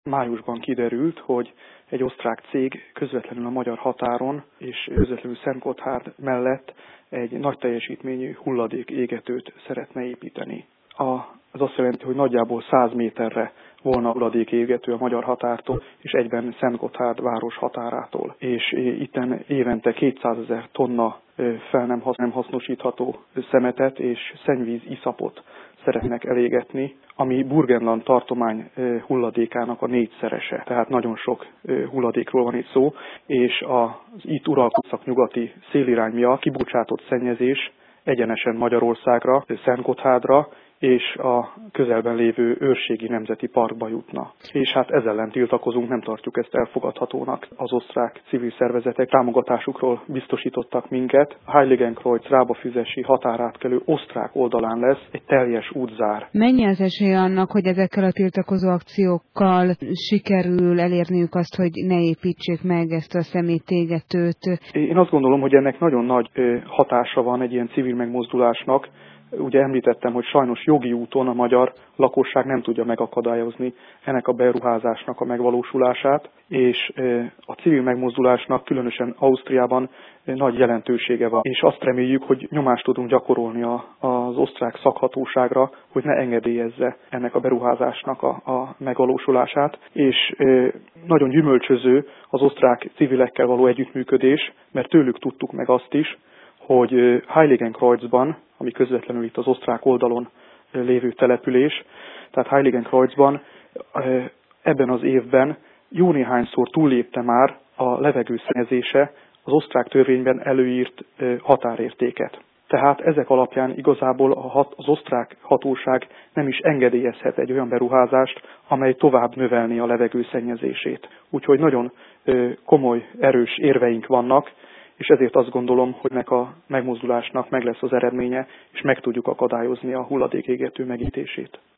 Májusban kiderült, hogy egy osztrák cég közvetlenül a magyar határon és közvetlenül Szentgotthárd mellett egy nagy teljesítményű hulladékégetőt szeretne építeni. Ez azt jelenti, hogy nagyjából 100 méterre volna hulladékégető a magyar határtól, és egyben Szentgotthárd város határától. És itten évente 200 000 tonna fel nem hasznosítható szemetet és szennyvíz iszapot szeretnek elégetni, ami Burgenland tartomány hulladékának a 4-szerese. Tehát nagyon sok hulladékról van itt szó, és az itt uralkodó nyugati szélirány miatt kibocsátott szennyezés egyenesen Magyarországra, Szentgotthárdra és a közelben lévő Őrségi Nemzeti Parkba jutna. És hát ezzel ellen tiltakozunk, nem tartjuk ezt elfogadhatónak. Az osztrák civil szervezetek támogatásukról biztosítottak minket. A Heiligenkreuz-Rábafüzesi határátkelő osztrák oldalán lesz egy teljes útzár. Mennyi az esély annak, hogy ezekkel a tiltakozó akciókkal sikerül elérniük azt, hogy ne építsék meg ezt a szemétégetőt? Én azt gondolom, hogy ennek nagyon nagy hatása van egy ilyen civil megmozdulásnak. Ugye említettem, hogy sajnos jogi úton a magyar lakosság nem tudja megakadályozni ennek a beruházásnak a megvalósulását, és a civil megmozdulásnak különösen Ausztriában nagy jelentősége van. És azt reméljük, hogy nyomást tudunk gyakorolni az osztrák szakhatóságra, hogy ne engedélyezze ennek a beruházásnak a megvalósulását. És nagyon gyümölcsöző az osztrák civilekkel való együttműködés, mert tőlük tudtuk meg azt is, hogy Heiligenkreuzban, ami közvetlenül itt az osztrák oldalon lévő település, tehát Heiligenkreuzban ebben az évben jó néhányszor túllépte már a levegőszennyezése az osztrák törvényben előírt határértéket. Tehát ezek alapján igazából az osztrák hatóság nem is engedélyezhet egy olyan beruházást, amely tovább növelné a levegőszennyezését. Úgyhogy nagyon komoly, erős érveink vannak, és ezért azt gondolom, hogy ennek a megmozdulásnak meg lesz az eredménye, és meg tudjuk akadályozni a hulladékégető megítését.